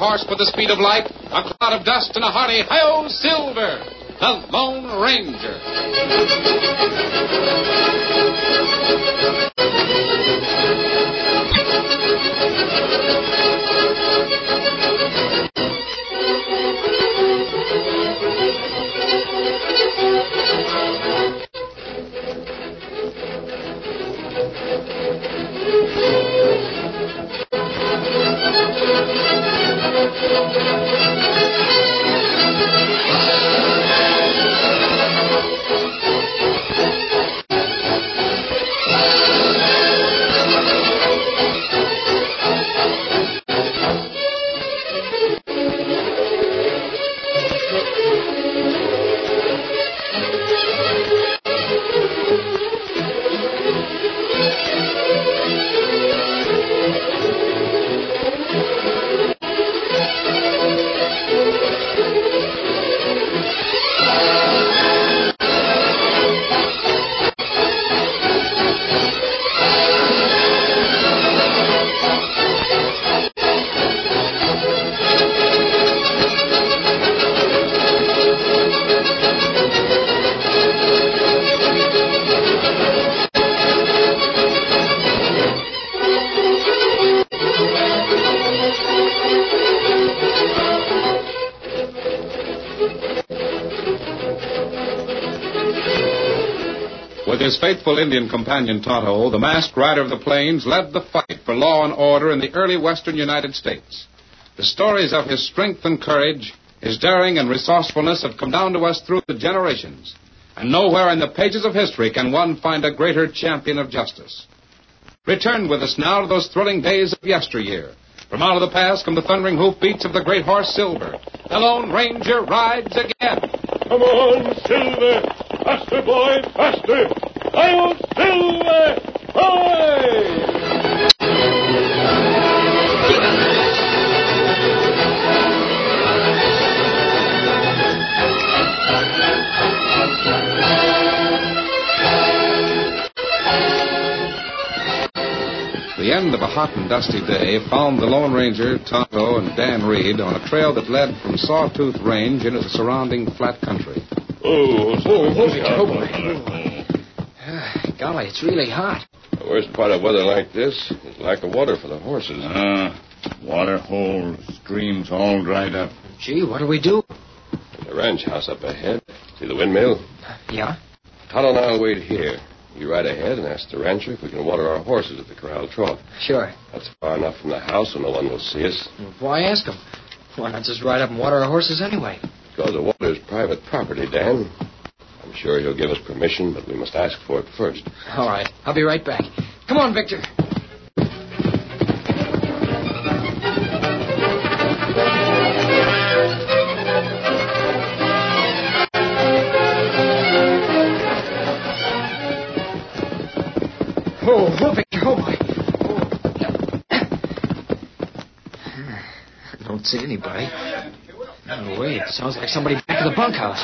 horse with the speed of light, a cloud of dust, and a hearty hi-yo, Silver, the Lone Ranger. With his faithful Indian companion Tonto, the masked rider of the plains led the fight for law and order in the early western United States. The stories of his strength and courage, his daring and resourcefulness have come down to us through the generations. And nowhere in the pages of history can one find a greater champion of justice. Return with us now to those thrilling days of yesteryear. From out of the past come the thundering hoofbeats of the great horse Silver. The Lone Ranger rides again. Come on, Silver! Faster, boy, faster! Hi-yo, Silver! Hi! The end of a hot and dusty day found the Lone Ranger, Tonto, and Dan Reed on a trail that led from Sawtooth Range into the surrounding flat country. Golly, it's really hot. The worst part of weather like this is lack of water for the horses. Water holes, streams all dried up. Gee, what'll we do? The ranch house up ahead. See the windmill? Yeah? Tonto and I'll wait here. You ride ahead and ask the rancher if we can water our horses at the corral trough. Sure. That's far enough from the house so no one will see us. Why ask him? Why not just ride up and water our horses anyway? Because the water is private property, Dan. I'm sure he'll give us permission, but we must ask for it first. All right. I'll be right back. Come on, Victor. Oh, Victor, oh, my. I don't see anybody. No way, it sounds like somebody back in the bunkhouse.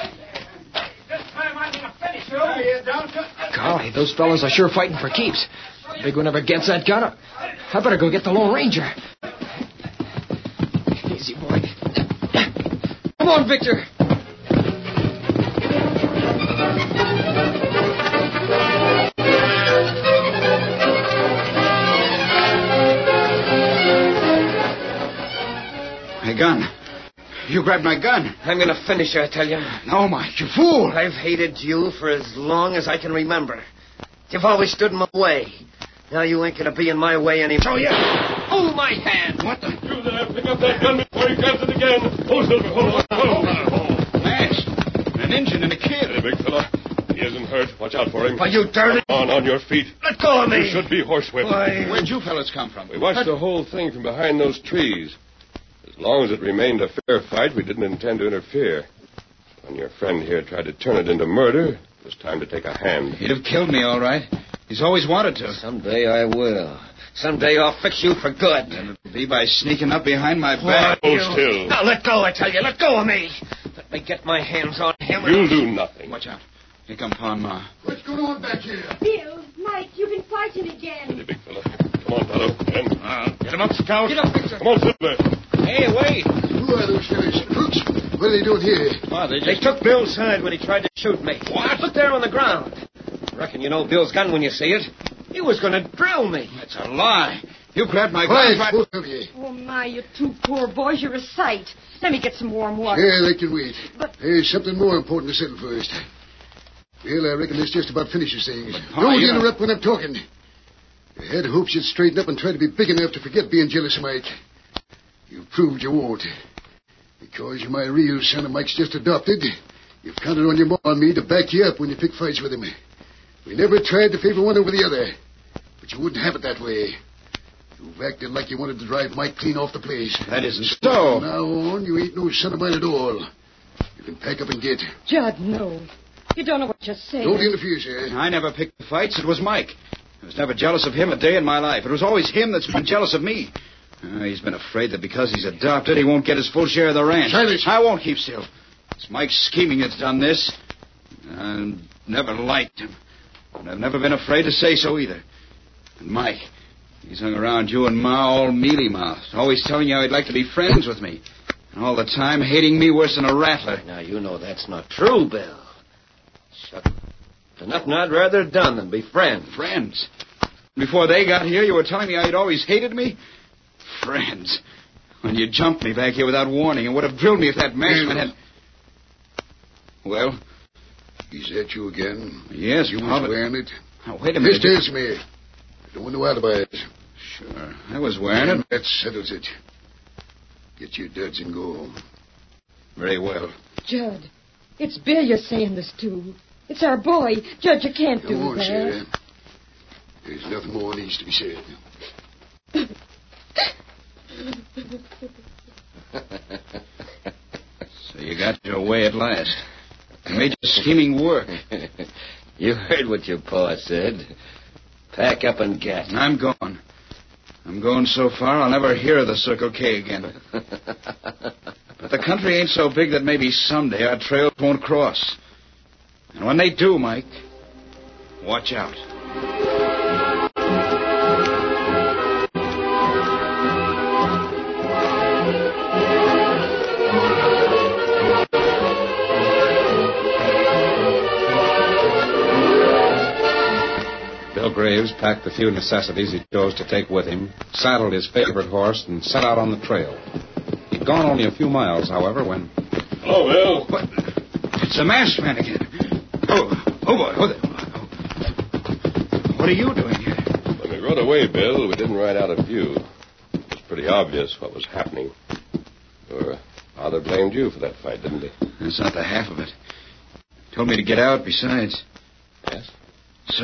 Golly, those fellas are sure fighting for keeps. The big one never gets that gun. I better go get the Lone Ranger. Easy, boy. Come on, Victor. My gun. You grabbed my gun. I'm going to finish you, I tell you. No, Mike, you fool. I've hated you for as long as I can remember. You've always stood in my way. Now you ain't going to be in my way anymore. Show you. Hold my hand. What the? You there, pick up that gun before he grabs it again. Oh, Silver, hold on. Mash. An engine and a kid. Hey, big fella. He isn't hurt. Watch out for him. Why, you dirty... On your feet. Let go of me. You should be horsewhipped. Why... Where'd you fellas come from? We watched the whole thing from behind those trees. As long as it remained a fair fight, we didn't intend to interfere. When your friend here tried to turn it into murder, it was time to take a hand. He'd have killed me, all right. He's always wanted to. Someday I will. Someday I'll fix you for good. And it'll be by sneaking up behind my back. Hold still. Now let go, I tell you. Let go of me. Let me get my hands on him. You'll do nothing. Watch out. Here come Pa and Ma. What's going on back here? Bill, Mike, you've been fighting again. Steady, big fella. Come on, Tonto. Get him up, Scout. Get up, Victor. Come on, Silver. Hey, wait! Who are those fellas? Crooks? What are they doing here? Oh, They took Bill's side when he tried to shoot me. What? Look there on the ground. Reckon you know Bill's gun when you see it. He was going to drill me. That's a lie. You grabbed my Quiet, gun. both of you. Oh, my, you two poor boys. You're a sight. Let me get some warm water. Yeah, they can wait. But- There's something more important to settle first. Well, I reckon this just about finishes things. Pa, Don't you interrupt when I'm talking. I had hopes you'd straighten up and try to be big enough to forget being jealous of Mike. You proved you won't. Because you're my real son and Mike's just adopted, you've counted on your mom and me to back you up when you pick fights with him. We never tried to favor one over the other. But you wouldn't have it that way. You've acted like you wanted to drive Mike clean off the place. That isn't so. From now on, you ain't no son of mine at all. You can pack up and get. Judd, no. You don't know what you're saying. Don't interfere, sir. I never picked the fights. It was Mike. I was never jealous of him a day in my life. It was always him that's been jealous of me. He's been afraid that because he's adopted, he won't get his full share of the ranch. Silence. I won't keep still. It's Mike's scheming that's done this. I've never liked him. And I've never been afraid to say so either. And Mike, he's hung around you and Ma all mealy-mouthed, always telling you how he'd like to be friends with me. And all the time hating me worse than a rattler. Now, you know that's not true, Bill. Shuck. There's nothing I'd rather have done than be friends. Friends? Before they got here, you were telling me how you'd always hated me? Friends. When you jumped me back here without warning and would have drilled me if that marksman had... Well? Is that you again? Yes, You Pa, was but- wearing it? Now, wait a minute. Just answer me. I don't want no alibis. Sure. I was wearing it. That settles it. Get your duds and go home. Very well. Judd, it's Bill you're saying this to. It's our boy. Judd, you can't do Come on, that. Sarah. There's nothing more needs to be said. So you got your way at last. You made your scheming work. You heard what your pa said. Pack up and get. I'm gone. I'm going so far I'll never hear of the Circle K again. But the country ain't so big that maybe someday our trails won't cross. And when they do, Mike, watch out. Bill Graves packed the few necessities he chose to take with him, saddled his favorite horse, and set out on the trail. He'd gone only a few miles, however, when... Hello, Bill. What? It's the masked man again. Oh boy. What are you doing here? When we rode away, Bill, we didn't ride out of view. It was pretty obvious what was happening. Your father blamed you for that fight, didn't he? That's not the half of it. Told me to get out besides. Yes? So,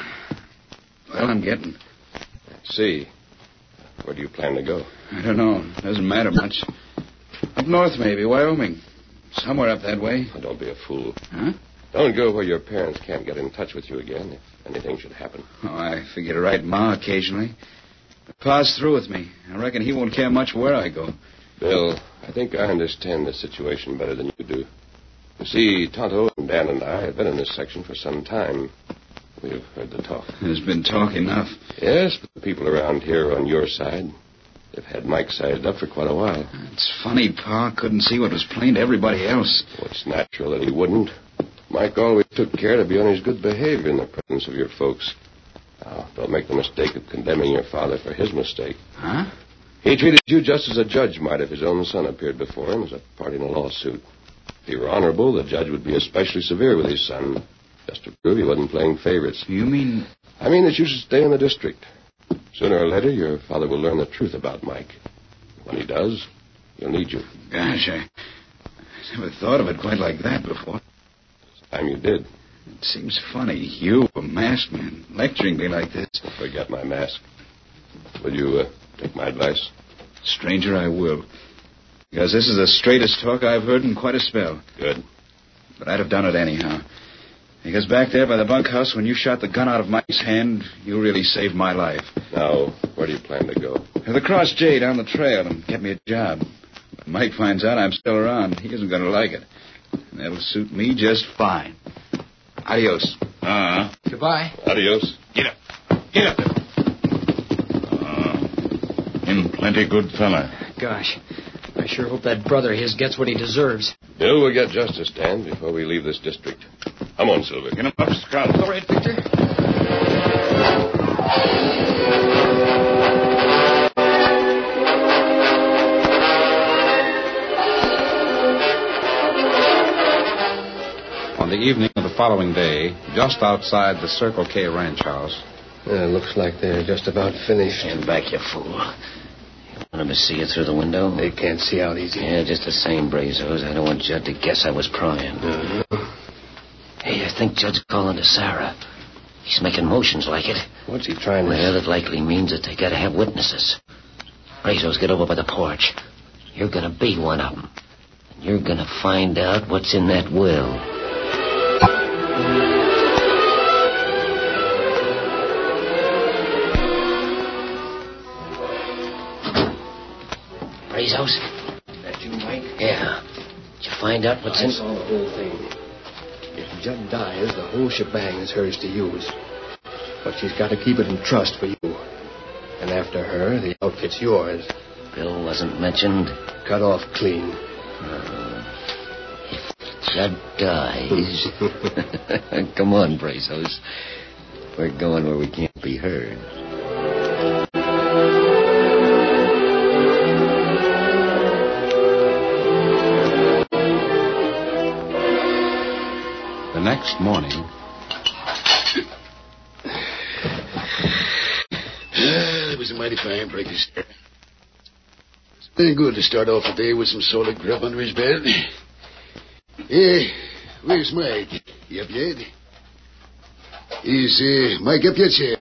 well, I'm getting. See. Where do you plan to go? I don't know. Doesn't matter much. Up north, maybe. Wyoming. Somewhere up that way. Oh, don't be a fool. Huh? Don't go where your parents can't get in touch with you again if anything should happen. Oh, I figure to write Ma occasionally. But Pa's through with me. I reckon he won't care much where I go. Bill, I think I understand the situation better than you do. You see, Tonto and Dan and I have been in this section for some time. We've heard the talk. There's been talk enough. Yes, but the people around here are on your side. They've had Mike sized up for quite a while. It's funny Pa couldn't see what was plain to everybody else. Well, it's natural that he wouldn't. Mike always took care to be on his good behavior in the presence of your folks. Now, don't make the mistake of condemning your father for his mistake. Huh? He treated you just as a judge might if his own son appeared before him as a party in a lawsuit. If he were honorable, the judge would be especially severe with his son, just to prove he wasn't playing favorites. You mean... I mean that you should stay in the district. Sooner or later, your father will learn the truth about Mike. When he does, he'll need you. Gosh, I never thought of it quite like that before. It's time you did. It seems funny, you, a masked man, lecturing me like this. Forget my mask. Will you take my advice? Stranger, I will. Because this is the straightest talk I've heard in quite a spell. Good. But I'd have done it anyhow. Because back there by the bunkhouse, when you shot the gun out of Mike's hand, you really saved my life. Now, where do you plan to go? To the Cross J down the trail and get me a job. When Mike finds out I'm still around, he isn't going to like it. And that'll suit me just fine. Adios. Goodbye. Adios. Get up. Get up there. Him plenty good fella. Gosh, I sure hope that brother of his gets what he deserves. Bill will get justice, Stan, before we leave this district. Come on, Silver. Get him up, Scout. All right, Victor. On the evening of the following day, just outside the Circle K ranch house. Looks like they're just about finished. Stand back, you fool. You want him to see you through the window? They can't see out easy. Yeah, just the same, Brazos. I don't want Judd to guess I was prying. Hey, I think Judd's calling to Sarah. He's making motions like it. What's he trying to... Well, it likely means that they gotta have witnesses. Brazos, get over by the porch. You're gonna be one of them. And you're gonna find out what's in that will. Brazos? That you, Mike? Yeah. Did you find out what's I in... saw the whole thing. If Judd dies, the whole shebang is hers to use. But she's got to keep it in trust for you. And after her, the outfit's yours. Bill wasn't mentioned. Cut off clean. If Judd dies... Come on, Brazos. We're going where we can't be heard. The next morning... It was a mighty fine breakfast. It's been good to start off the day with some solid grub under his belt. Where's Mike? He up yet? Is Mike up yet, sir?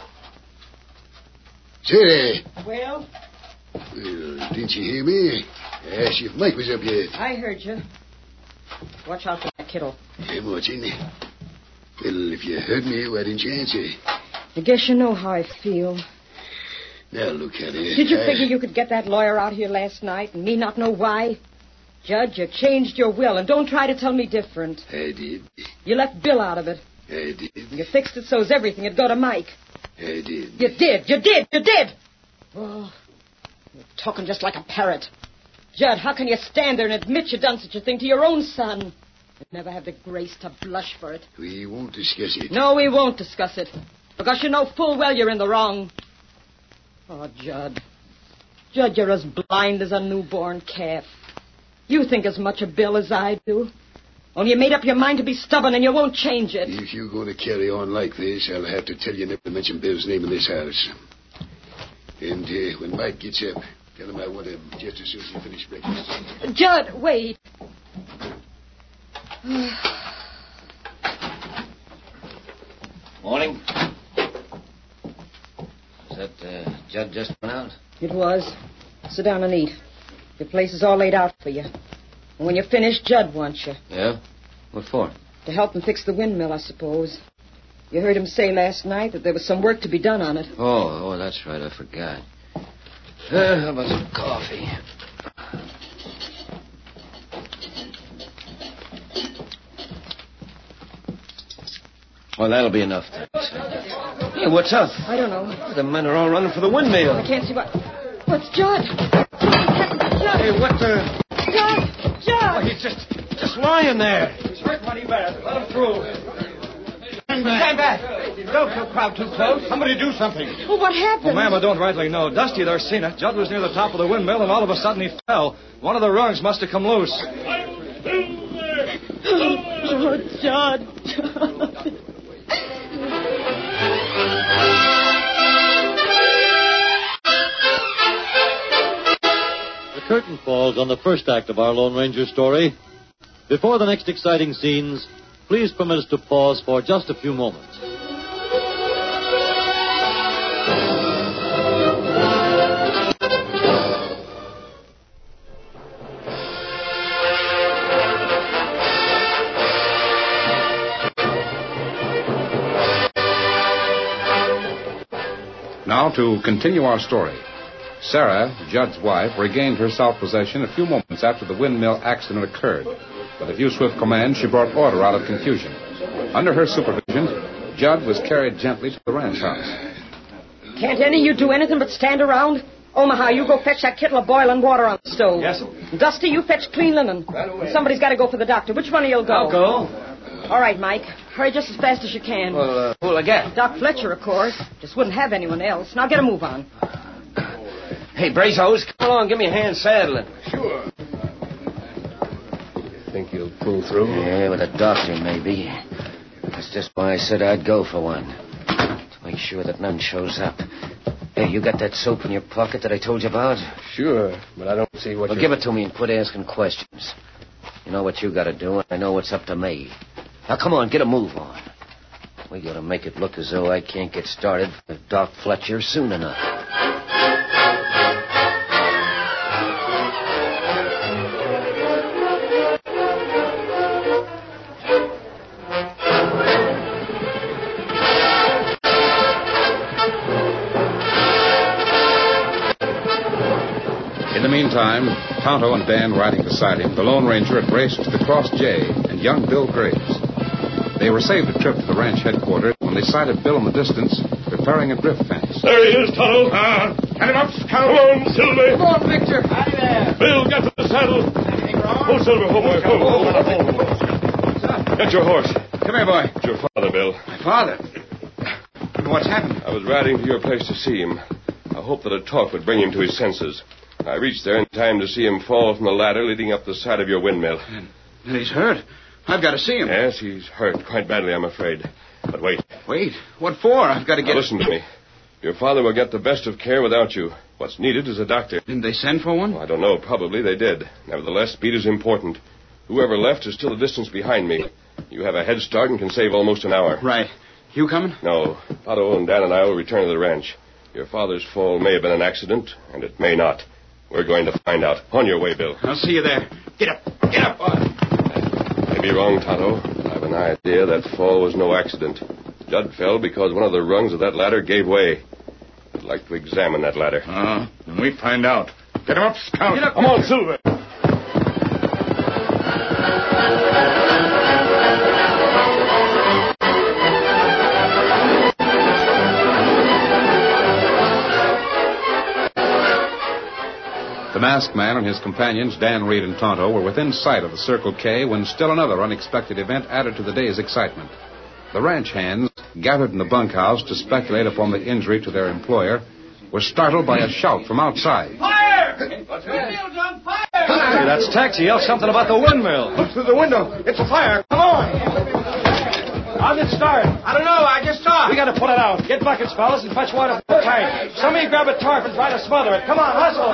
Sarah? Well, Well, didn't you hear me? I asked you if Mike was up yet. I heard you. Watch out for that kiddo. I'm watching. Well, if you heard me, why didn't you answer? I guess you know how I feel. Now, look, honey. Did you figure you could get that lawyer out here last night and me not know why? Judge, you changed your will, and don't try to tell me different. I did. You left Bill out of it. I did. You fixed it so's everything would go to Mike. I did. You did. You did. You did. Oh, you're talking just like a parrot. Judd, how can you stand there and admit you done such a thing to your own son? You'd never have the grace to blush for it. We won't discuss it. No, we won't discuss it. Because you know full well you're in the wrong. Oh, Judd. Judd, you're as blind as a newborn calf. You think as much of Bill as I do. Only you made up your mind to be stubborn and you won't change it. If you're going to carry on like this, I'll have to tell you never to mention Bill's name in this house. And when Mike gets up, tell him I want him just as soon as you finish breakfast. Judd, wait. Morning. Is that Judd just went out? It was. Sit down and eat. Your place is all laid out for you. And when you're finished, Judd wants you. Yeah? What for? To help him fix the windmill, I suppose. You heard him say last night that there was some work to be done on it. Oh, that's right. I forgot. How about some coffee? Well, that'll be enough, thanks. Hey, what's up? I don't know. The men are all running for the windmill. I can't see what... What's Judd? Judd! Hey, what the... Judd! Judd! Oh, he's just lying there. He's hurt mighty bad. Let him through. Stand back. Don't crowd too close. Somebody do something. Well, what happened? Well, ma'am, I don't rightly know. Dusty there seen it. Judd was near the top of the windmill, and all of a sudden he fell. One of the rungs must have come loose. Oh, Judd. The curtain falls on the first act of our Lone Ranger story. Before the next exciting scenes, please permit us to pause for just a few moments. Now to continue our story. Sarah, Judd's wife, regained her self-possession a few moments after the windmill accident occurred. With a few swift commands, she brought order out of confusion. Under her supervision, Judd was carried gently to the ranch house. Can't any of you do anything but stand around? Omaha, you go fetch that kettle of boiling water on the stove. Yes, sir. Dusty, you fetch clean linen. Somebody's got to go for the doctor. Which one of you'll go? I'll go. All right, Mike. Hurry just as fast as you can. Well, who'll I get? Doc Fletcher, of course. Just wouldn't have anyone else. Now get a move on. Hey, Brazos, come along. Give me a hand saddling. Sure. Think you'll pull through? Yeah, with a doctor, maybe. That's just why I said I'd go for one. To make sure that none shows up. Hey, you got that soap in your pocket that I told you about? Sure, but I don't see what Well, give it to me and quit asking questions. You know what you got to do, and I know what's up to me. Now, come on, get a move on. We got to make it look as though I can't get started with Doc Fletcher soon enough. In the meantime, Tonto and Dan riding beside him, the Lone Ranger had raced to cross Jay and young Bill Graves. They were saved a trip to the ranch headquarters when they sighted Bill in the distance, preparing a drift fence. There he is, Tonto. Get him up, Scout. Come on, Silver. Come on, Victor. Howdy there. Bill, get to the saddle. Anything wrong? Oh, Silver, oh, boy. Get your horse. Come here, boy. It's your father, Bill. My father? What's happened? I was riding to your place to see him. I hoped that a talk would bring him to his senses. I reached there in time to see him fall from the ladder leading up the side of your windmill. And he's hurt. I've got to see him. Yes, he's hurt quite badly, I'm afraid. But wait. Wait. What for? I've got to get... Now, listen to me. Your father will get the best of care without you. What's needed is a doctor. Didn't they send for one? I don't know. Probably they did. Nevertheless, speed is important. Whoever left is still a distance behind me. You have a head start and can save almost an hour. Right. You coming? No. Otto and Dan and I will return to the ranch. Your father's fall may have been an accident, and it may not. We're going to find out. On your way, Bill. I'll see you there. Get up. Get up. May be wrong, Tonto. I have an idea that fall was no accident. Judd fell because one of the rungs of that ladder gave way. I'd like to examine that ladder. When we find out. Get him up, Scout. Get up. Come on, Silver. The masked man and his companions, Dan Reed and Tonto, were within sight of the Circle K when still another unexpected event added to the day's excitement. The ranch hands, gathered in the bunkhouse to speculate upon the injury to their employer, were startled by a shout from outside. Fire! Windmill's on fire! Hey, that's Tex. He yelled something about the windmill. Look through the window. It's a fire. Come on. How's it start? I don't know. I just saw it. We got to put it out. Get buckets, fellas, and fetch water from the tank. Somebody grab a tarp and try to smother it. Come on, hustle.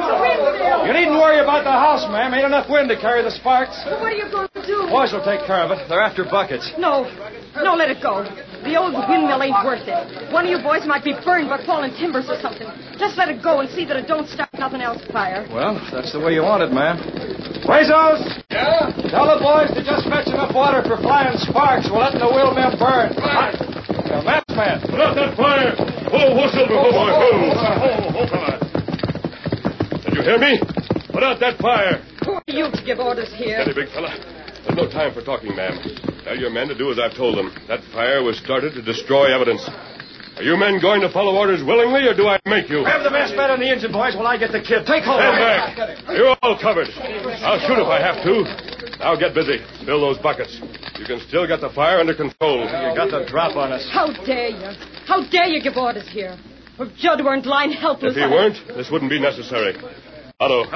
You needn't worry about the house, ma'am. Ain't enough wind to carry the sparks. What are you going to do? Boys will take care of it. They're after buckets. No, let it go. The old windmill ain't worth it. One of you boys might be burned by falling timbers or something. Just let it go and see that it don't start nothing else fire. Well, if that's the way you want it, ma'am. Brazos! Yeah? Tell the boys to just fetch enough water for flying sparks. We're letting the windmill burn. Right. Masked man. Put out that fire. Whoa, Silver. Whoa, boy. Come on. Did you hear me? Put out that fire. Who are you to give orders here? Steady, big fella. There's no time for talking, ma'am. Tell your men to do as I've told them. That fire was started to destroy evidence. Are you men going to follow orders willingly, or do I make you? Grab the masked man on the engine, boys, while I get the kid. Take hold. Stand back. You're all covered. I'll shoot if I have to. Now get busy. Fill those buckets. You can still get the fire under control. You got the drop on us. How dare you? How dare you give orders here? If Judd weren't lying helpless... If he weren't, this wouldn't be necessary. Otto.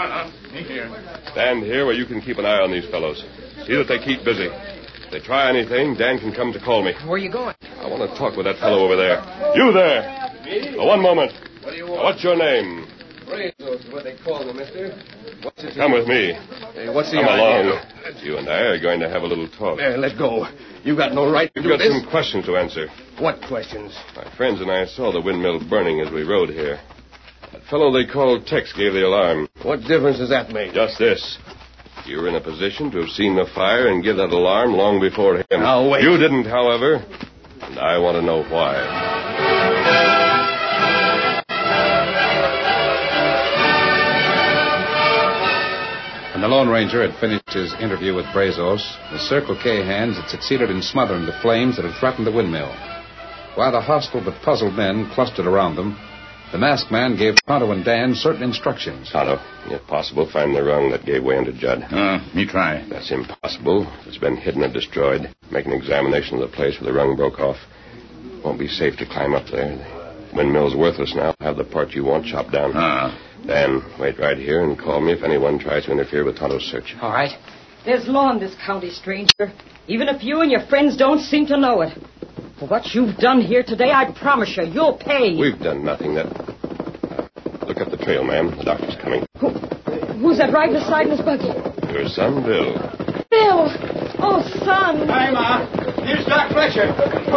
Stand here where you can keep an eye on these fellows. See that they keep busy. If they try anything, Dan can come to call me. Where are you going? I want to talk with that fellow over there. You there. Me? One moment. What do you want? What's your name? Brazos is what they call them, mister. What's it? Come with me. Hey, what's the Come idea? along. You and I are going to have a little talk. Let go. You got no right to You've do got this. some questions to answer. What questions? My friends and I saw the windmill burning as we rode here. That fellow they called Tex gave the alarm. What difference does that make? Just this. You were in a position to have seen the fire and give that alarm long before him. Now, wait. You didn't, however, and I want to know why. When the Lone Ranger had finished his interview with Brazos, the Circle K hands had succeeded in smothering the flames that had threatened the windmill. While the hostile but puzzled men clustered around them, The masked man gave Tonto and Dan certain instructions. Tonto, if possible, find the rung that gave way under Judd. Me try. That's impossible. It's been hidden or destroyed. Make an examination of the place where the rung broke off. Won't be safe to climb up there. The windmill's worthless now. Have the part you want chopped down. Dan, wait right here and call me if anyone tries to interfere with Tonto's search. All right. There's law in this county, stranger. Even if you and your friends don't seem to know it. For what you've done here today, I promise you, you'll pay. We've done nothing that... look up the trail, ma'am. The doctor's coming. Who's that riding beside in his buggy? Your son, Bill. Bill! Oh, son! Hi, Ma. Here's Doc Fletcher.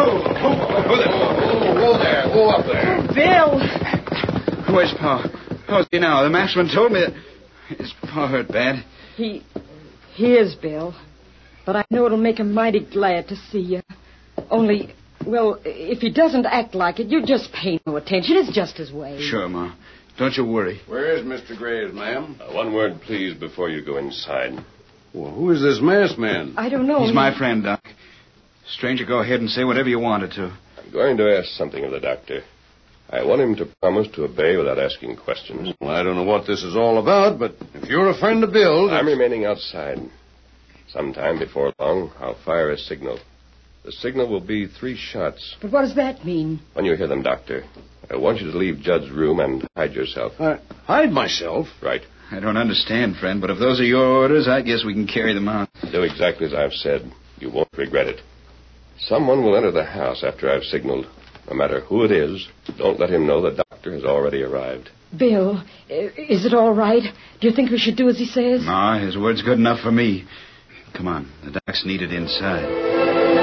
Whoa there. Whoa up there. Bill! Where's Pa? How's he now? The maskman told me that his Pa hurt bad. He is, Bill. But I know it'll make him mighty glad to see you. Only, well, if he doesn't act like it, you just pay no attention. It's just his way. Sure, Ma. Don't you worry. Where is Mr. Graves, ma'am? One word, please, before you go inside. Well, who is this masked man? I don't know. He's my friend, Doc. Stranger, go ahead and say whatever you wanted to. I'm going to ask something of the doctor. I want him to promise to obey without asking questions. Well, I don't know what this is all about, but if you're a friend of Bill's... I'm remaining outside. Sometime before long, I'll fire a signal. The signal will be 3 shots. But what does that mean? When you hear them, Doctor, I want you to leave Judd's room and hide yourself. Hide myself? Right. I don't understand, friend, but if those are your orders, I guess we can carry them out. Do exactly as I've said. You won't regret it. Someone will enter the house after I've signaled. No matter who it is, don't let him know the doctor has already arrived. Bill, is it all right? Do you think we should do as he says? No, his word's good enough for me. Come on, the doc's needed inside.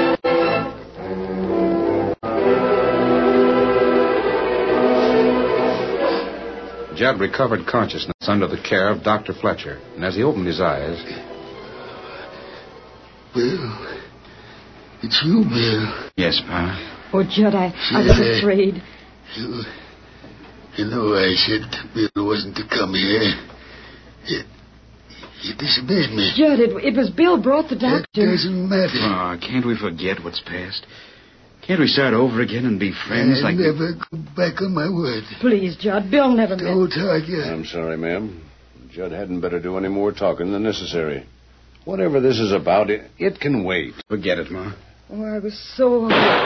Judd recovered consciousness under the care of Dr. Fletcher, and as he opened his eyes... Bill, it's you, Bill. Yes, Pa. Oh, Judd, I was afraid. You know I said Bill wasn't to come here. You disobeyed me. Judd, it was Bill brought the doctor. That doesn't matter. Oh, can't we forget what's past? Can't we start over again and be friends I never go back on my word. Please, Judd, Bill never meant... Don't argue. I'm sorry, ma'am. Judd hadn't better do any more talking than necessary. Whatever this is about, it can wait. Forget it, Ma. Oh, I was so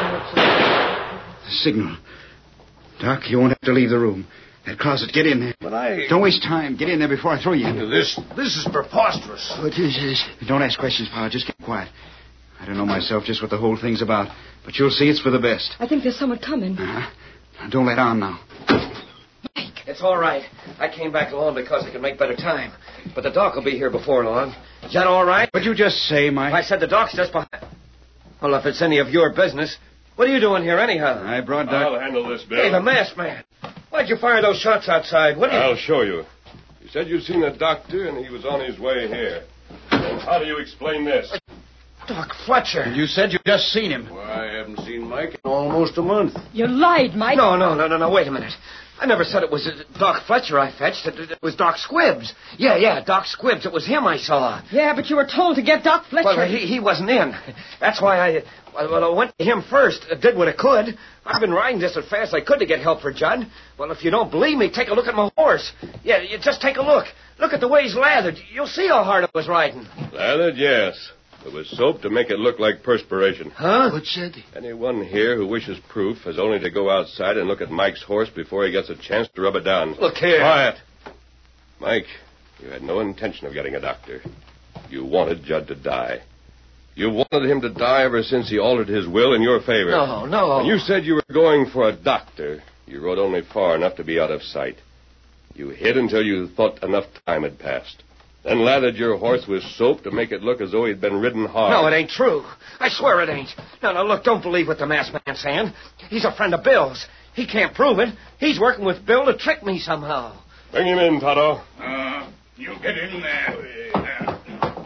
hurt. Signal. Doc, you won't have to leave the room. That closet, get in there. But Don't waste time. Get in there before I throw you in. This is preposterous. What is this? Don't ask questions, Pa. Just keep quiet. I don't know myself just what the whole thing's about, but you'll see it's for the best. I think there's someone coming. Now, don't let on now. Mike! It's all right. I came back alone because I could make better time. But the doc will be here before long. Is that all right? What'd you just say, Mike? I said the doc's just behind... Well, if it's any of your business, what are you doing here anyhow? I brought Doc... I'll handle this, Bill. Hey, the masked man. Why'd you fire those shots outside? I'll show you. You said you'd seen a doctor and he was on his way here. And how do you explain this? Doc Fletcher. You said you just seen him. Well, I haven't seen Mike in almost a month. You lied, Mike. No, wait a minute. I never said it was Doc Fletcher I fetched. It was Doc Squibbs. Yeah, Doc Squibbs. It was him I saw. Yeah, but you were told to get Doc Fletcher. Well, he wasn't in. That's why I went to him first. Did what I could. I've been riding just as fast as I could to get help for Judd. Well, if you don't believe me, take a look at my horse. Yeah, you just take a look. Look at the way he's lathered. You'll see how hard I was riding. Lathered, yes. It was soap to make it look like perspiration. Huh? What's that? Anyone here who wishes proof has only to go outside and look at Mike's horse before he gets a chance to rub it down. Look here. Quiet. Mike, you had no intention of getting a doctor. You wanted Judd to die. You wanted him to die ever since he altered his will in your favor. No. When you said you were going for a doctor, you rode only far enough to be out of sight. You hid until you thought enough time had passed. Then lathered your horse with soap to make it look as though he'd been ridden hard. No, it ain't true. I swear it ain't. No, look, don't believe what the masked man's saying. He's a friend of Bill's. He can't prove it. He's working with Bill to trick me somehow. Bring him in, Tonto. You get in there.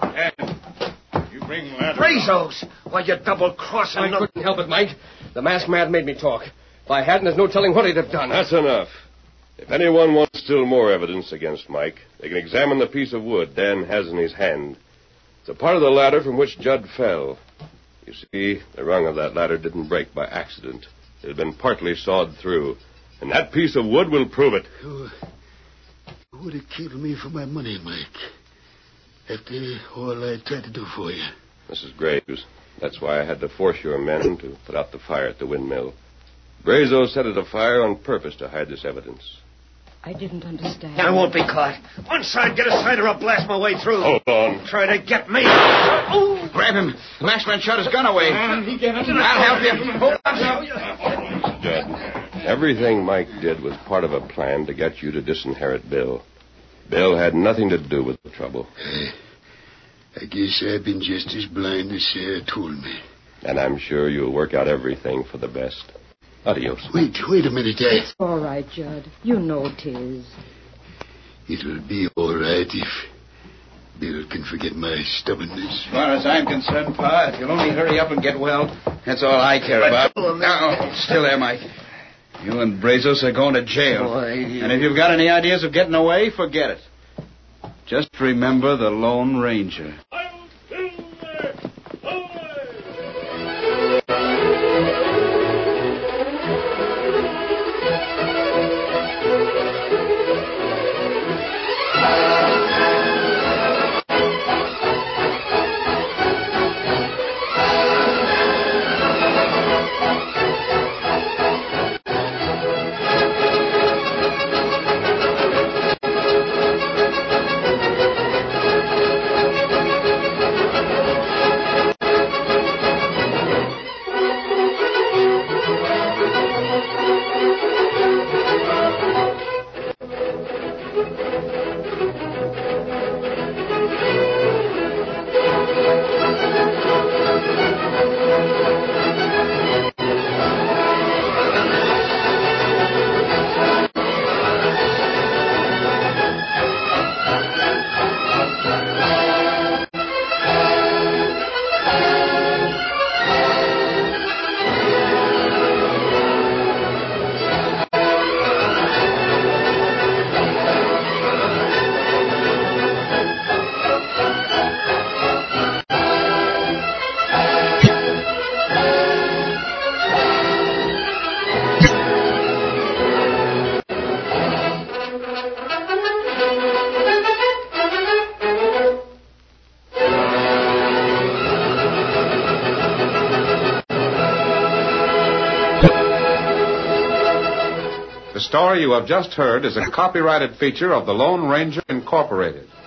And you bring ladder. Brazos! Why, you double-crossing... I couldn't help it, Mike. The masked man made me talk. If I hadn't, there's no telling what he'd have done. That's enough. If anyone wants still more evidence against Mike, they can examine the piece of wood Dan has in his hand. It's a part of the ladder from which Judd fell. You see, the rung of that ladder didn't break by accident. It had been partly sawed through. And that piece of wood will prove it. You would have killed me for my money, Mike. After all I tried to do for you. Mrs. Graves, that's why I had to force your men to put out the fire at the windmill. Brazo set it afire on purpose to hide this evidence. I didn't understand. I won't be caught. One side, get aside, or I'll blast my way through. Hold on. Try to get me. Grab him. The masked man shot his gun away. I'll help you. Hold on. Judd, everything Mike did was part of a plan to get you to disinherit Bill. Bill had nothing to do with the trouble. I guess I've been just as blind as Sarah told me. And I'm sure you'll work out everything for the best. Adios. Wait a minute, It's all right, Judd. You know 'tis. It'll be all right if Bill can forget my stubbornness. As far as I'm concerned, Pa, if you'll only hurry up and get well, that's all I care about. Now, still there, Mike. You and Brazos are going to jail. Boy, And if you've got any ideas of getting away, forget it. Just remember the Lone Ranger. The story you have just heard is a copyrighted feature of the Lone Ranger Incorporated.